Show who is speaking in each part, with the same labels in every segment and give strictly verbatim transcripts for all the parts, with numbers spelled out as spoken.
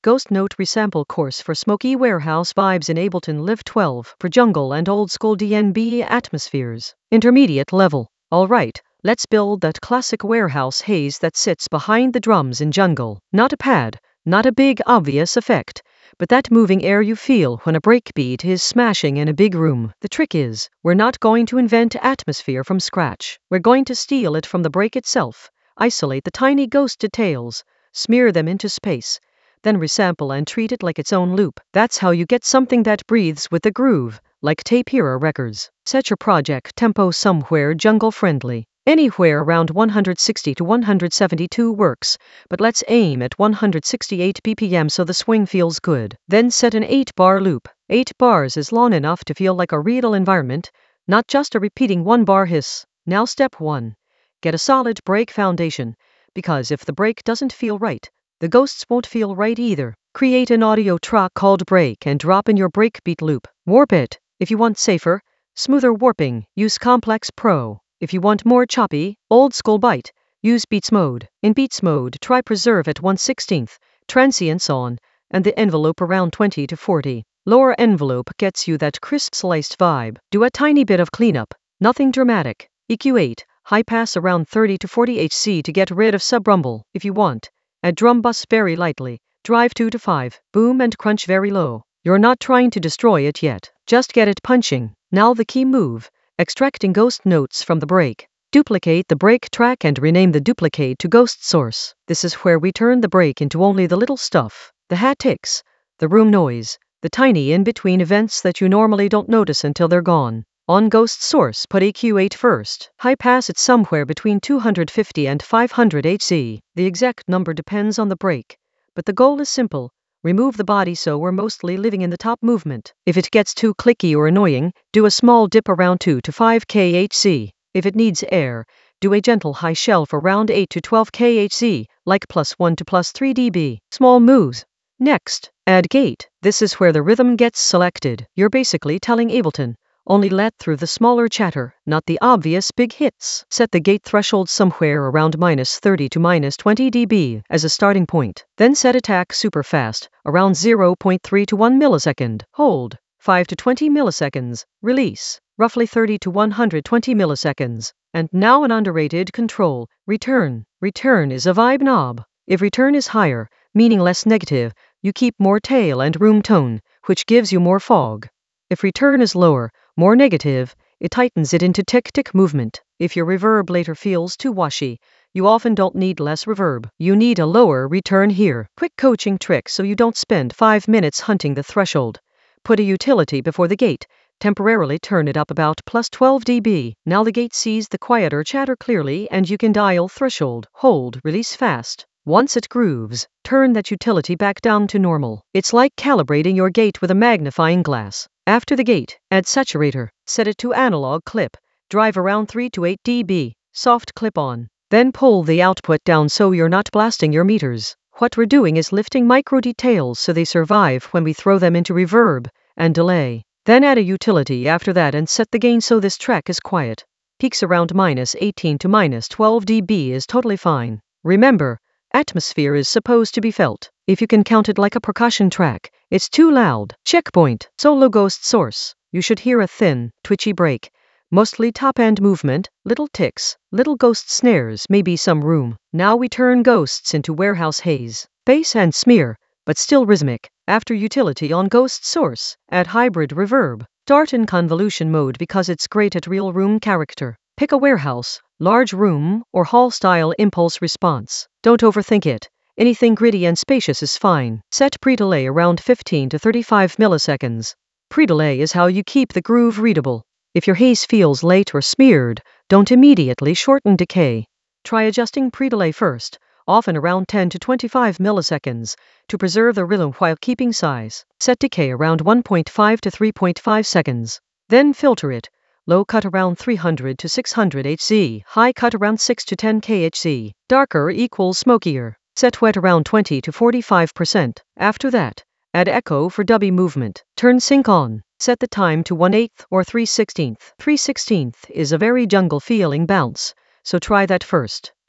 Speaker 1: Ghost Note Resample Course for Smoky Warehouse Vibes in Ableton Live twelve for Jungle and Old School D N B Atmospheres. Intermediate level. Alright, let's build that classic warehouse haze that sits behind the drums in Jungle. Not a pad, not a big obvious effect, but that moving air you feel when a breakbeat is smashing in a big room. The trick is, we're not going to invent atmosphere from scratch. We're going to steal it from the break itself, isolate the tiny ghost details, smear them into space, then resample and treat it like its own loop. That's how you get something that breathes with the groove, like Tape Era Records. Set your project tempo somewhere jungle-friendly. Anywhere around one sixty to one seventy-two works, but let's aim at one sixty-eight B P M so the swing feels good. Then set an eight bar loop. eight bars is long enough to feel like a real environment, not just a repeating one bar hiss. Now step one. Get a solid break foundation, because if the break doesn't feel right, the ghosts won't feel right either. Create an audio track called break and drop in your breakbeat loop. Warp it. If you want safer, smoother warping, use Complex Pro. If you want more choppy, old school bite, use Beats Mode. In Beats Mode, try preserve at one sixteenth, transients on, and the envelope around twenty to forty. Lower envelope gets you that crisp sliced vibe. Do a tiny bit of cleanup, nothing dramatic. E Q eight, high pass around thirty to forty hertz to get rid of sub-rumble. If you want, add drum bus very lightly, drive two to five, boom and crunch very low. You're not trying to destroy it yet, just get it punching. Now the key move, extracting ghost notes from the break. Duplicate the break track and rename the duplicate to ghost source. This is where we turn the break into only the little stuff, the hat ticks, the room noise, the tiny in-between events that you normally don't notice until they're gone. On ghost source, put E Q eight first. High pass it somewhere between two fifty and five hundred hertz. The exact number depends on the break, but the goal is simple. Remove the body so we're mostly living in the top movement. If it gets too clicky or annoying, do a small dip around two to five hertz. If it needs air, do a gentle high shelf around eight to twelve hertz, like plus one to plus three decibels. Small moves. Next, add gate. This is where the rhythm gets selected. You're basically telling Ableton, only let through the smaller chatter, not the obvious big hits. Set the gate threshold somewhere around minus thirty to minus twenty decibels as a starting point. Then set attack super fast, around zero point three to one millisecond. Hold, five to twenty milliseconds. Release, roughly thirty to one hundred twenty milliseconds. And now an underrated control, return. Return is a vibe knob. If return is higher, meaning less negative, you keep more tail and room tone, which gives you more fog. If return is lower, more negative, it tightens it into tick-tick movement. If your reverb later feels too washy, you often don't need less reverb. You need a lower return here. Quick coaching trick so you don't spend five minutes hunting the threshold. Put a utility before the gate. Temporarily turn it up about plus twelve decibels. Now the gate sees the quieter chatter clearly and you can dial threshold. Hold, release fast. Once it grooves, turn that utility back down to normal. It's like calibrating your gate with a magnifying glass. After the gate, add saturator. Set it to analog clip. Drive around three to eight decibels. Soft clip on. Then pull the output down so you're not blasting your meters. What we're doing is lifting micro details so they survive when we throw them into reverb and delay. Then add a utility after that and set the gain so this track is quiet. Peaks around minus eighteen to minus twelve decibels is totally fine. Remember, atmosphere is supposed to be felt. If you can count it like a percussion track, it's too loud. Checkpoint. Solo ghost source. You should hear a thin, twitchy break. Mostly top-end movement, little ticks, little ghost snares, maybe some room. Now we turn ghosts into warehouse haze. Bass and smear, but still rhythmic. After utility on ghost source, add hybrid reverb. Start in convolution mode because it's great at real room character. Pick a warehouse, large room, or hall-style impulse response. Don't overthink it. Anything gritty and spacious is fine. Set pre-delay around fifteen to thirty-five milliseconds. Pre-delay is how you keep the groove readable. If your haze feels late or smeared, don't immediately shorten decay. Try adjusting pre-delay first, often around ten to twenty-five milliseconds, to preserve the rhythm while keeping size. Set decay around one point five to three point five seconds. Then filter it. Low cut around three hundred to six hundred hertz, high cut around six to ten hertz. Darker equals smokier. Set wet around twenty to forty-five percent. After that, add echo for dubby movement. Turn sync on. Set the time to one eighth or three sixteenths. three sixteenths is a very jungle feeling bounce, so try that first.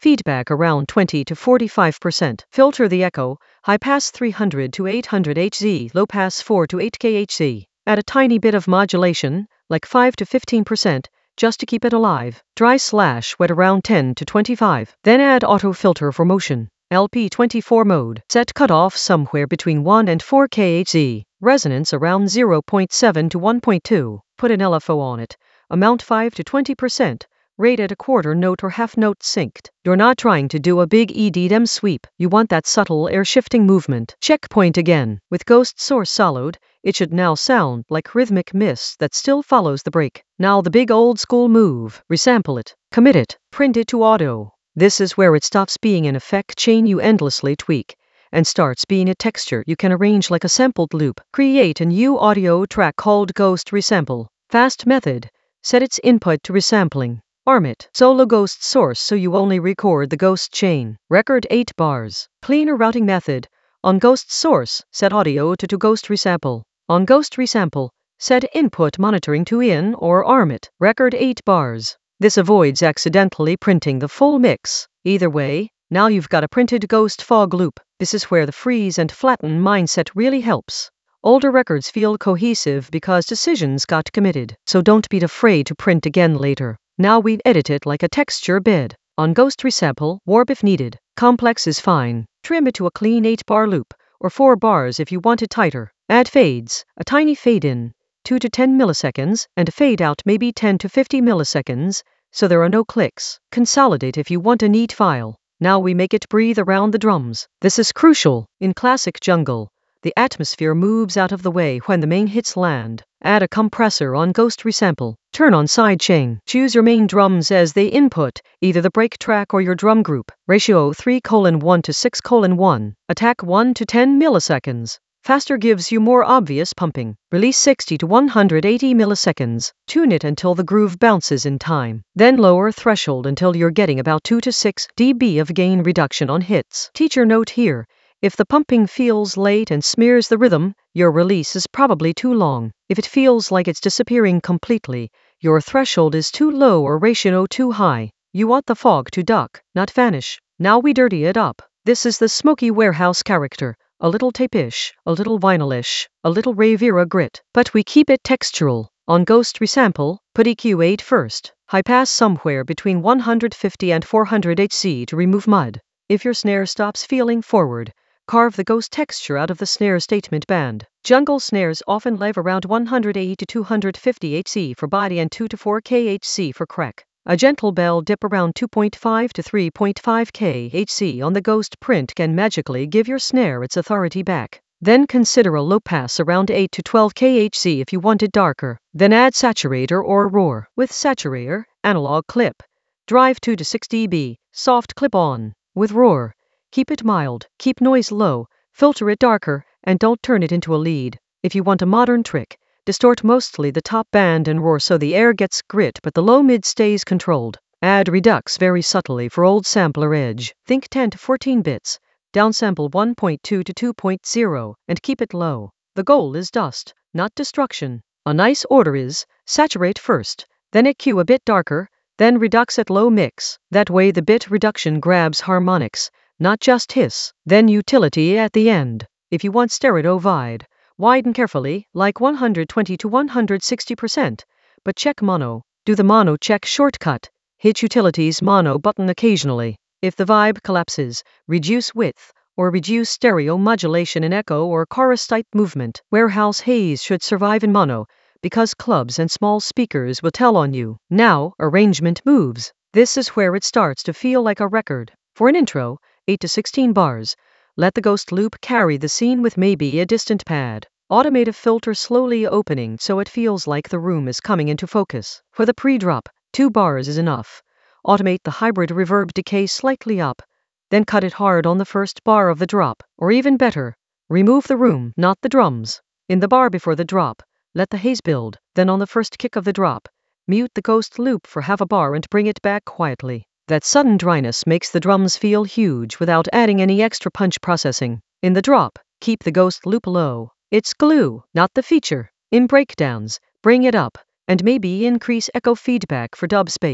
Speaker 1: feedback around twenty to forty-five percent. Filter the echo, high pass three hundred to eight hundred hertz, low pass four to eight kilohertz. Add a tiny bit of modulation, like five to fifteen percent, just to keep it alive. Dry slash wet around ten to twenty-five. Then add auto filter for motion. L P twenty-four mode. Set cutoff somewhere between one and four kilohertz. Resonance around zero point seven to one point two. Put an L F O on it. Amount five to twenty percent. Rate at a quarter note or half note synced. You're not trying to do a big E D M sweep. You want that subtle air shifting movement. Checkpoint again. With Ghost Source solid, it should now sound like rhythmic mist that still follows the break. Now the big old school move. Resample it. Commit it. Print it to auto. This is where it stops being an effect chain you endlessly tweak and starts being a texture you can arrange like a sampled loop. Create a new audio track called Ghost Resample. Fast method. Set its input to resampling. Arm it. Solo Ghost Source so you only record the ghost chain. Record eight bars. Cleaner routing method. On Ghost Source, set audio to to Ghost Resample. On Ghost Resample, set input monitoring to in or arm it. Record eight bars. This avoids accidentally printing the full mix. Either way, now you've got a printed ghost fog loop. This is where the freeze and flatten mindset really helps. Older records feel cohesive because decisions got committed, so don't be afraid to print again later. Now we edit it like a texture bed. On Ghost Resample, warp if needed. Complex is fine. Trim it to a clean eight bar loop, or four bars if you want it tighter. Add fades, a tiny fade in, two to ten milliseconds, and a fade out maybe ten to fifty milliseconds, so there are no clicks. Consolidate if you want a neat file. Now we make it breathe around the drums. This is crucial. In classic jungle, the atmosphere moves out of the way when the main hits land. Add a compressor on Ghost Resample. Turn on sidechain. Choose your main drums as they input, either the break track or your drum group. Ratio three colon one to six colon one. Attack one to ten milliseconds. Faster gives you more obvious pumping. Release sixty to one hundred eighty milliseconds. Tune it until the groove bounces in time. Then lower threshold until you're getting about two to six decibels of gain reduction on hits. Teacher note here. If the pumping feels late and smears the rhythm, your release is probably too long. If it feels like it's disappearing completely, your threshold is too low or ratio too high. You want the fog to duck, not vanish. Now we dirty it up. This is the Smokey Warehouse character. A little tape-ish, a little vinyl-ish, a little Rave-era grit. But we keep it textural. On Ghost Resample, put E Q eight first. High pass somewhere between one hundred fifty and four hundred hertz to remove mud. If your snare stops feeling forward, carve the ghost texture out of the snare statement band. Jungle snares often live around one hundred eighty to two hundred fifty hertz for body and two to four kilohertz for crack. A gentle bell dip around two point five to three point five kilohertz on the ghost print can magically give your snare its authority back. Then consider a low pass around eight to twelve kilohertz if you want it darker. Then add saturator or roar. With saturator, analog clip. Drive two to six decibels, soft clip on. With roar, keep it mild, keep noise low, filter it darker, and don't turn it into a lead. If you want a modern trick, distort mostly the top band and roar so the air gets grit but the low mid stays controlled. Add redux very subtly for old sampler edge. Think ten to fourteen bits. Downsample one point two to two point zero and keep it low. The goal is dust, not destruction. A nice order is saturate first, then E Q a bit darker, then redux at low mix. That way the bit reduction grabs harmonics, not just hiss. Then utility at the end. If you want stereo wide, widen carefully, like one hundred twenty to one hundred sixty percent, but check mono. Do the mono check shortcut. Hit utilities mono button occasionally. If the vibe collapses, reduce width, or reduce stereo modulation in echo or chorus type movement. Warehouse haze should survive in mono, because clubs and small speakers will tell on you. Now, arrangement moves. This is where it starts to feel like a record. For an intro, eight to sixteen bars. Let the ghost loop carry the scene with maybe a distant pad. Automate a filter slowly opening so it feels like the room is coming into focus. For the pre-drop, two bars is enough. Automate the hybrid reverb decay slightly up, then cut it hard on the first bar of the drop. Or even better, remove the room, not the drums. In the bar before the drop, let the haze build, then on the first kick of the drop, mute the ghost loop for half a bar and bring it back quietly. That sudden dryness makes the drums feel huge without adding any extra punch processing. In the drop, keep the ghost loop low. It's glue, not the feature. In breakdowns, bring it up, and maybe increase echo feedback for dub space.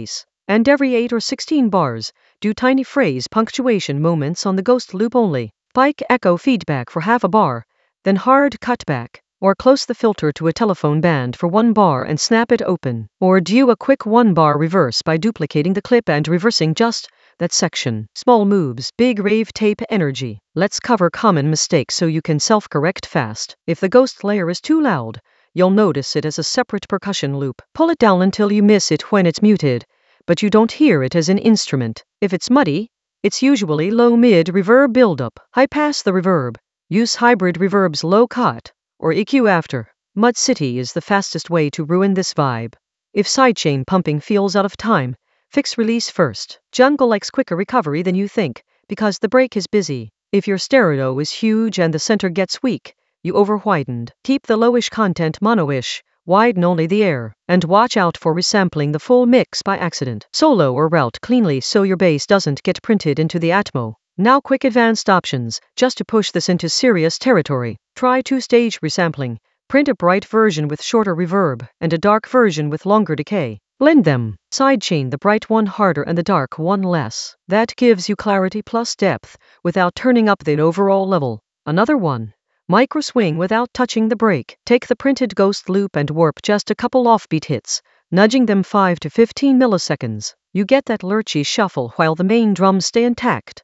Speaker 1: And every eight or sixteen bars, do tiny phrase punctuation moments on the ghost loop only. Spike echo feedback for half a bar, then hard cutback. Or close the filter to a telephone band for one bar and snap it open. Or do a quick one bar reverse by duplicating the clip and reversing just that section. Small moves, big rave tape energy. Let's cover common mistakes so you can self-correct fast. If the ghost layer is too loud, you'll notice it as a separate percussion loop. Pull it down until you miss it when it's muted, but you don't hear it as an instrument. If it's muddy, it's usually low-mid reverb buildup. High-pass the reverb. Use hybrid reverb's low cut or E Q after. Mud City is the fastest way to ruin this vibe. If sidechain pumping feels out of time, fix release first. Jungle likes quicker recovery than you think, because the break is busy. If your stereo is huge and the center gets weak, you over-widened. Keep the lowish content mono-ish, widen only the air, and watch out for resampling the full mix by accident. Solo or route cleanly so your bass doesn't get printed into the Atmo. Now quick advanced options, just to push this into serious territory. Try two-stage resampling. Print a bright version with shorter reverb, and a dark version with longer decay. Blend them. Sidechain the bright one harder and the dark one less. That gives you clarity plus depth, without turning up the overall level. Another one. Micro swing without touching the break. Take the printed ghost loop and warp just a couple offbeat hits, nudging them five to fifteen milliseconds. You get that lurchy shuffle while the main drums stay intact.